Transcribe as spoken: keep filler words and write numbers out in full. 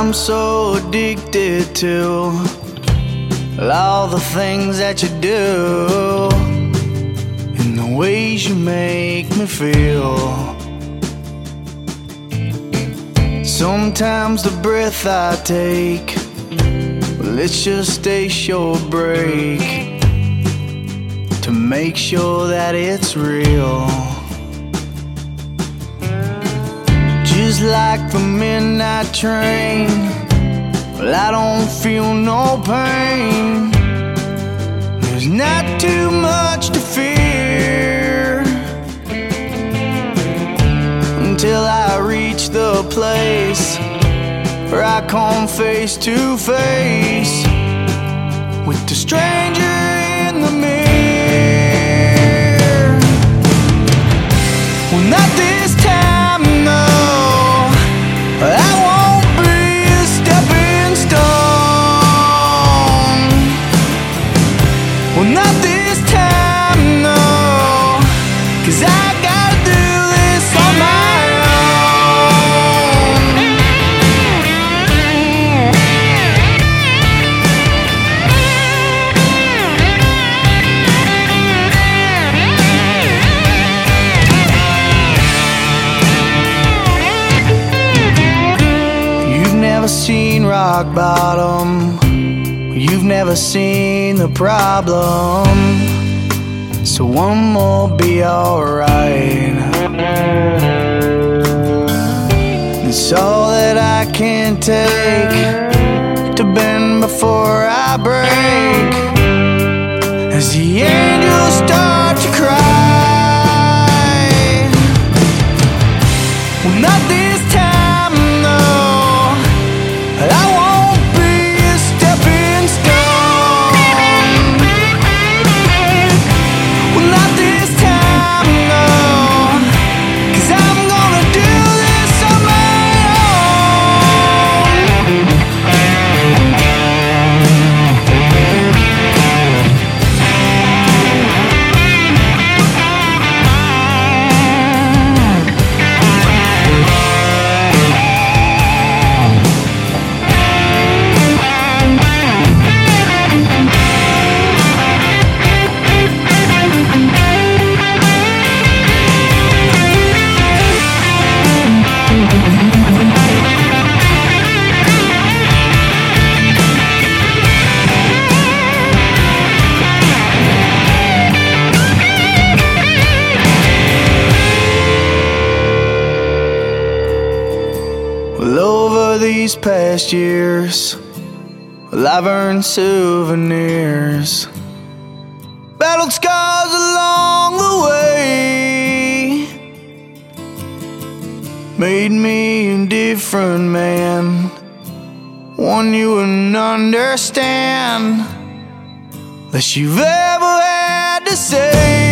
I'm so addicted to all the things that you do and the ways you make me feel. Sometimes the breath I take, well, it's just a short break to make sure that it's real. Just like the midnight train, well, I don't feel no pain. There's not too much to fear until I reach the place where I come face to face with the stranger in the mirror. Well, not this time, no. I won't be a stepping stone. Well, not this time, no, 'cause I gotta do this on my own. You've never seen rock bottom, you've never seen the problem, so one more be alright. It's all that I can take to bend before I break, as the angels start to cry. Well, not this time, no. I won't be a stepping stone. Well, not this time, no, 'cause I'm gonna do this on my own. Well, over these past years, well, I've earned souvenirs, battled scars along the way, made me a different man, one you wouldn't understand, less you've ever had to say.